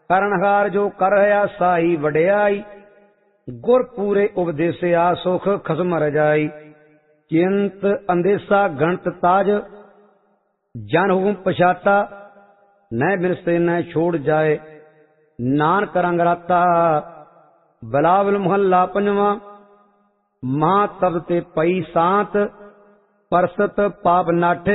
ਕਰਨਹਾਰ ਜੋ ਕਰ ਰਹਾ ਸਾਈ ਵਡਿਆਈ, ਗੁਰ ਪੂਰੇ ਉਪਦੇਸਿਆ ਸੁਖ ਖਸਮ ਰਜਾਈ। ਚਿੰਤ ਅੰਦੇਸਾ ਗਣਤ ਤਾਜ, ਜਨ ਹੁਕਮ ਪਛਾਤਾ, ਨੈ ਬਿਨਸੇ ਨੈ ਛੋੜ ਜਾਏ, ਨਾਨਕ ਰੰਗ ਰਾਤਾ। ਬਿਲਾਵਲ ਮੁਹੱਲਾ ਪੰਜਵਾਂ। ਮਹਾਂ ਤਬ ਤੇ ਪਈ ਸਾਤ, परसत पाप नाठे,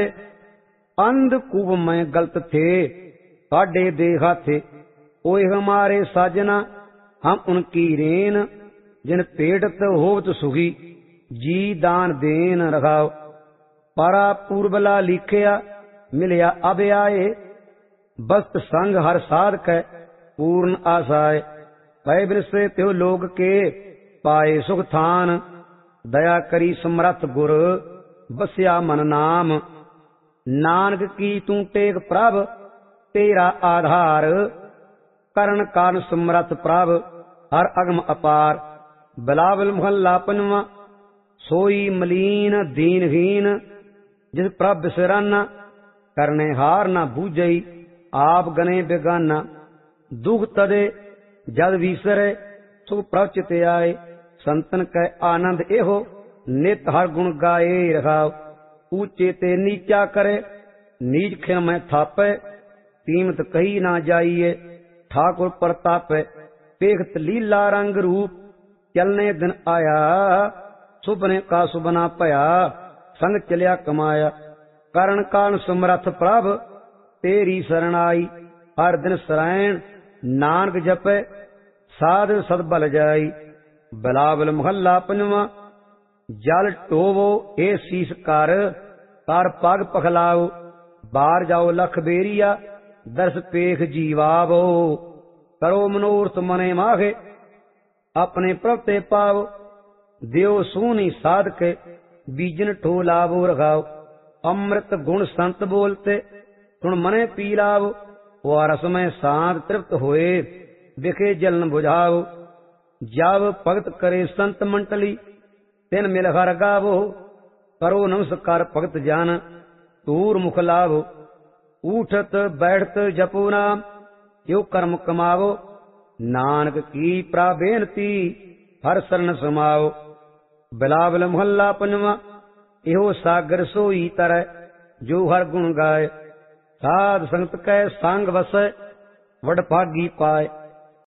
अंध कुब में गलत थे, काढ़े देखा थे। ओए हमारे साजना हम उनकी रेन, जिन पेटत होवत सुखी, जी दान देन रखाओ। पारा पूर्वला लिखिया, मिलिया अब आए, बस्त संग हर साध कै पूर्ण आसाए। पै बिरसे त्यो लोग के पाए सुख थान, दया करी समरथ गुर बसिया मन नाम। नानक की तू टेक प्रभ तेरा आधार, करण कान समरथ प्रभ हर अगम अपार। बिलावल मुहल्ला पंजवां। सोई मलीन दीनहीन, जिस प्रभ बिसराना, करने हार ना बूझई, आप गने बेगाना। दुख तदे जद विसरे, सुख प्रभ चित आए। संतन कै आनंद एहो, नित हर गुण गाए रखाओ। ऊंचे ते नीचा करे, नीच खिन में थापे, कीमत कही ना जाइए, ठाकुर प्रतापे। पेखत लीला रंग रूप, चलने दिन आया, सुपने का सुबना पया, संग चलिया कमाया। करण कान समरथ प्रभ तेरी शरण आई, हर दिन सरायण नानक जपे, साध सदबल जाई। बिलावल मुहल्ला पंजवां। जल टोवो ए शीस कर, कर पग पखलाओ, बार जाओ लख बेरिया, दर्श पेख जीवावो। करो मनोरथ मने माहे, अपने प्रभ ते पाओ। दियो सूनी साध के, बीजन ठोलावो रखाओ। अमृत गुण संत बोलते, सुन मने पी लावो। वारस में सांत तृप्त होए, दिखे जलन बुझाओ। जब भगत करे संत मंडली, तिन मिल हर गावो। करो नमस्कार भगत जान, तूर मुख लावो। उठत बैठत जपो नाम, यो कर्म कमावो। नानक की प्राबेनती, हर शरण समाओ। बिलावल मुहल्ला पंजवां। एहो सागर सोई तरह, जो हर गुण गाए। साध संगत कै संग वसै, वड भागी पाए।